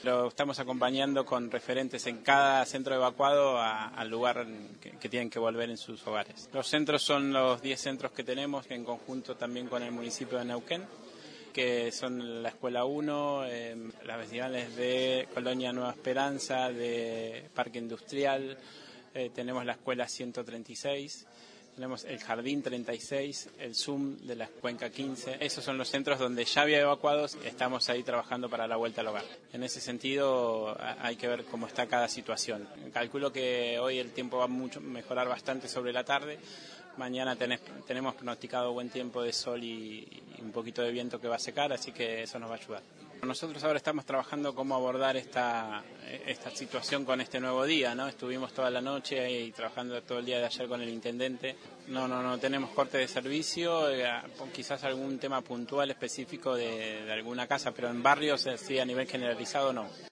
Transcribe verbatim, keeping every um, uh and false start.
Lo estamos acompañando con referentes en cada centro evacuado a, al lugar que, que tienen que volver en sus hogares. Los centros son los diez centros que tenemos, en conjunto también con el municipio de Neuquén, que son la Escuela uno, eh, las vecinales de Colonia Nueva Esperanza, de Parque Industrial, eh, tenemos la Escuela ciento treinta y seis, tenemos el Jardín treinta y seis, el Zoom de la Cuenca quince. Esos son los centros donde ya había evacuados, estamos ahí trabajando para la vuelta al hogar. En ese sentido hay que ver cómo está cada situación. Calculo que hoy el tiempo va a mucho, mejorar bastante sobre la tarde. Mañana tenés, tenemos pronosticado buen tiempo de sol y, y un poquito de viento que va a secar, así que eso nos va a ayudar. Nosotros ahora estamos trabajando cómo abordar esta, esta situación con este nuevo día, ¿no? Estuvimos toda la noche y trabajando todo el día de ayer con el intendente. No, no, no tenemos corte de servicio, eh, quizás algún tema puntual específico de, de alguna casa, pero en barrios, sí, a nivel generalizado no.